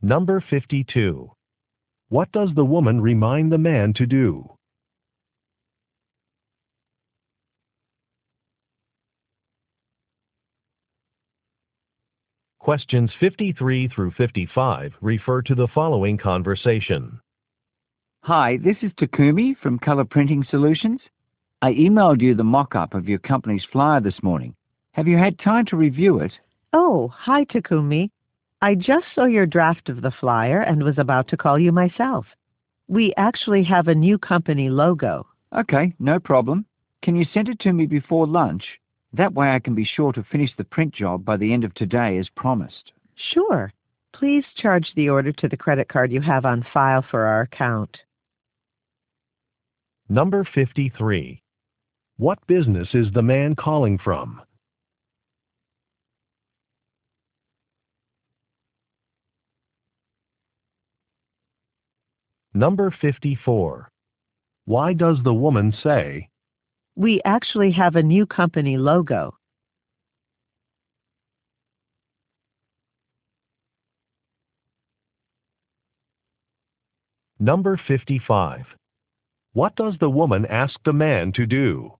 Number 52. What does the woman remind the man to do? Questions 53 through 55 refer to the following conversation. Hi, this is Takumi from Color Printing Solutions. I emailed you the mock-up of your company's flyer this morning. Have you had time to review it? Oh, hi, Takumi. I just saw your draft of the flyer and was about to call you myself. We actually have a new company logo. Okay, no problem. Can you send it to me before lunch? That way I can be sure to finish the print job by the end of today as promised. Sure. Please charge the order to the credit card you have on file for our account. Number 53. What business is the man calling from? Number 54. Why does the woman say, We actually have a new company logo. Number 55. What does the woman ask the man to do?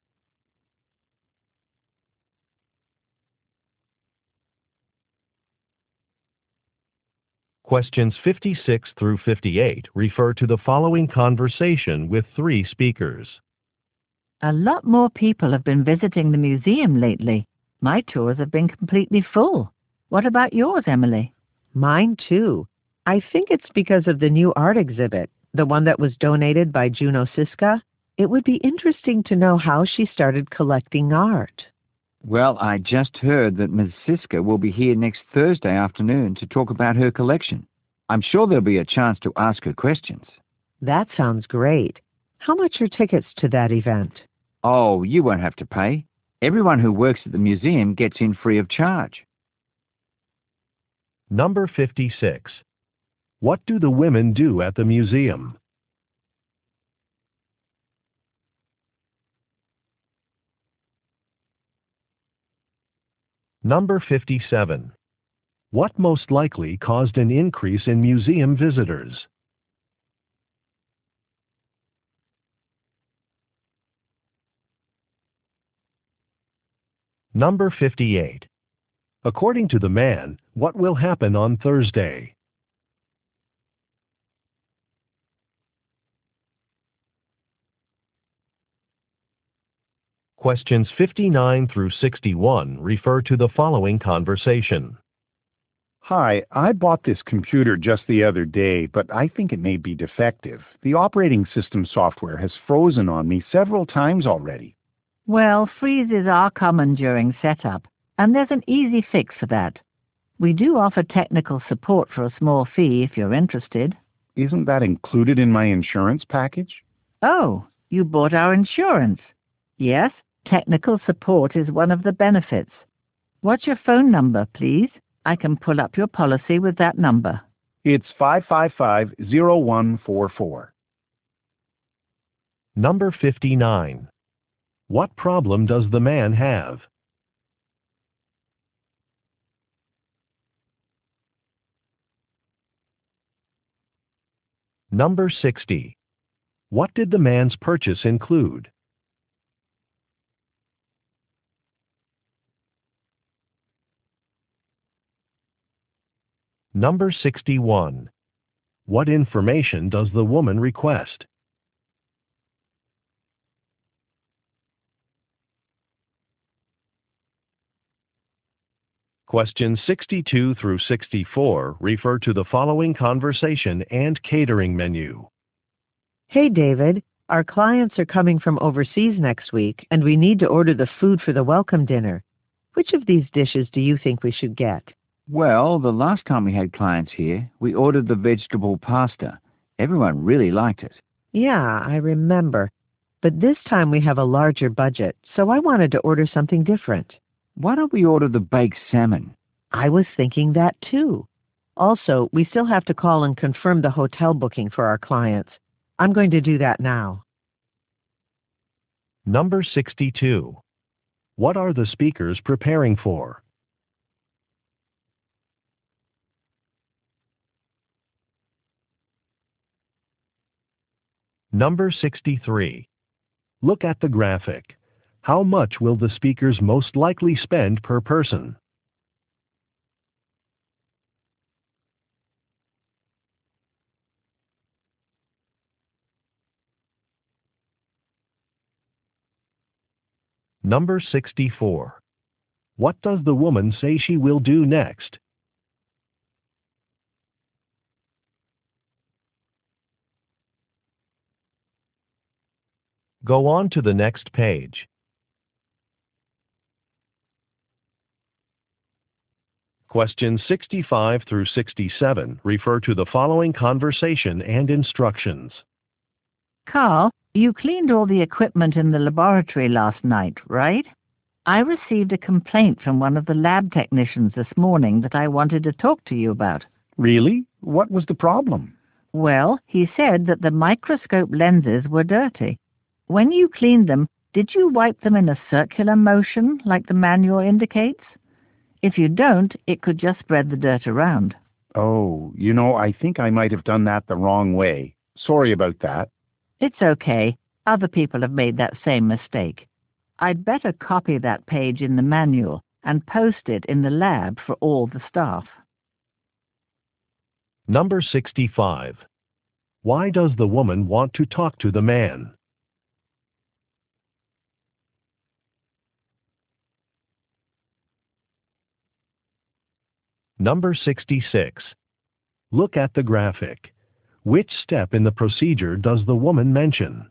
Questions 56 through 58 refer to the following conversation with three speakers. A lot more people have been visiting the museum lately. My tours have been completely full. What about yours, Emily? Mine too. I think it's because of the new art exhibit, the one that was donated by Juno Siska. It would be interesting to know how she started collecting art. Well, I just heard that Ms. Siska will be here next Thursday afternoon to talk about her collection. I'm sure there'll be a chance to ask her questions. That sounds great. How much are tickets to that event? Oh, you won't have to pay. Everyone who works at the museum gets in free of charge. Number 56. What do the women do at the museum? Number 57. What most likely caused an increase in museum visitors? Number 58. According to the man, what will happen on Thursday? Questions 59 through 61 refer to the following conversation. Hi, I bought this computer just the other day, but I think it may be defective. The operating system software has frozen on me several times already. Well, freezes are common during setup, and there's an easy fix for that. We do offer technical support for a small fee if you're interested. Isn't that included in my insurance package? Oh, you bought our insurance. Yes, technical support is one of the benefits. What's your phone number, please? I can pull up your policy with that number. It's 555-0144. Number 59. What problem does the man have? Number 60. What did the man's purchase include? Number 61. What information does the woman request? Questions 62 through 64 refer to the following conversation and catering menu. Hey, David. Our clients are coming from overseas next week, and we need to order the food for the welcome dinner. Which of these dishes do you think we should get? Well, the last time we had clients here, we ordered the vegetable pasta. Everyone really liked it. Yeah, I remember. But this time we have a larger budget, so I wanted to order something different. Why don't we order the baked salmon? I was thinking that too. Also, we still have to call and confirm the hotel booking for our clients. I'm going to do that now. Number 62. What are the speakers preparing for? Number 63. Look at the graphic. How much will the speakers most likely spend per person? Number 64. What does the woman say she will do next? Go on to the next page. Questions 65 through 67 refer to the following conversation and instructions. Carl, you cleaned all the equipment in the laboratory last night, right? I received a complaint from one of the lab technicians this morning that I wanted to talk to you about. Really? What was the problem? Well, he said that the microscope lenses were dirty. When you cleaned them, did you wipe them in a circular motion like the manual indicates? If you don't, it could just spread the dirt around. Oh, I think I might have done that the wrong way. Sorry about that. It's okay. Other people have made that same mistake. I'd better copy that page in the manual and post it in the lab for all the staff. Number 65. Why does the woman want to talk to the man? Number 66. Look at the graphic. Which step in the procedure does the woman mention?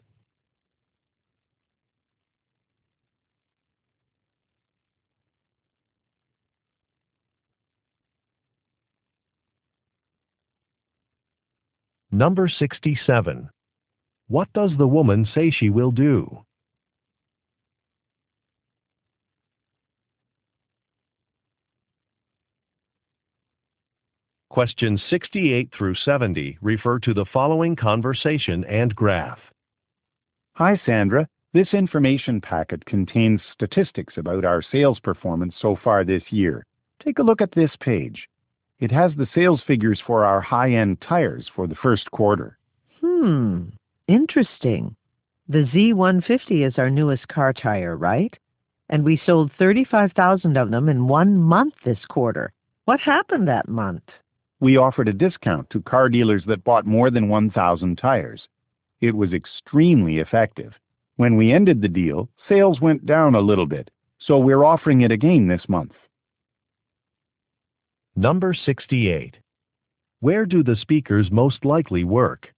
Number 67. What does the woman say she will do? Questions 68 through 70 refer to the following conversation and graph. Hi, Sandra. This information packet contains statistics about our sales performance so far this year. Take a look at this page. It has the sales figures for our high-end tires for the first quarter. Interesting. The Z150 is our newest car tire, right? And we sold 35,000 of them in 1 month this quarter. What happened that month? We offered a discount to car dealers that bought more than 1,000 tires. It was extremely effective. When we ended the deal, sales went down a little bit, so we're offering it again this month. Number 68. Where do the speakers most likely work?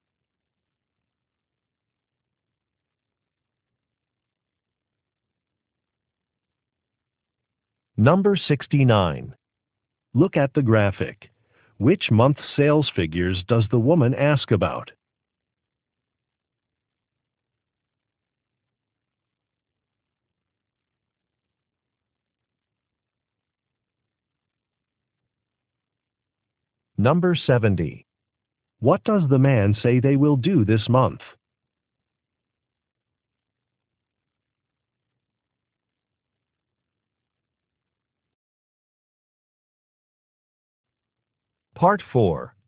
Number 69. Look at the graphic. Which month's sales figures does the woman ask about? Number 70. What does the man say they will do this month? Part 4.